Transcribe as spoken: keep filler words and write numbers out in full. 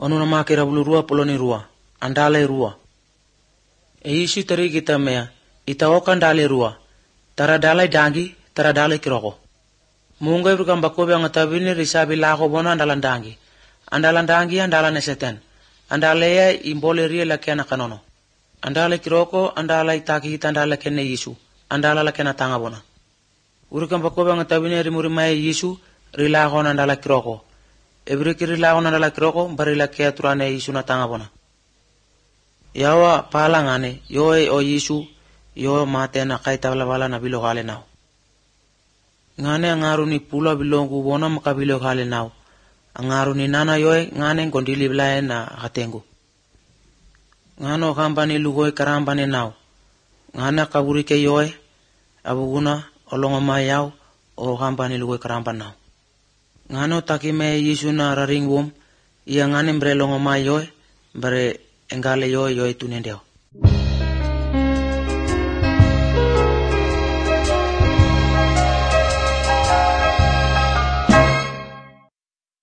Onuna makira bulu rua poloni rua, andale rua. E Yesu tari kita mea, itaoka andale rua, tara dalai dangi, tara dalai kiroko. Munga ibru kamba kobe ang tabini risabi lako bona andalan dangi. Andalan dangi andalan eseten. Andale ya imbole rie la kena kanono. Andale kiroko andala itaki kita andala kene Yesu. Andala la kena tanga bona. Uru kamba kobe ang tabini rimuri mae Yesu rilako andala kiroko. Ibru kiri lako andala kiroko bari la kea turane Yesu na tanga bona. Yawa palangane yoe o Yesu yo mate na kaita bala bala na bilo kale nao. Ngane angaru ni pula bilongu bona makabilo kale nao. Angaru ni nana yoe ngane ngondili bilae na hatengu. Ngano kambani lugoy karambani nao. Ngana kaburi ke yoe abuguna olongoma yao o kambani lugoy karamba nao. Ngano takime Yesu na raringwom iya ngane mbre longoma yoe bare engale yoe yoe tunendeo.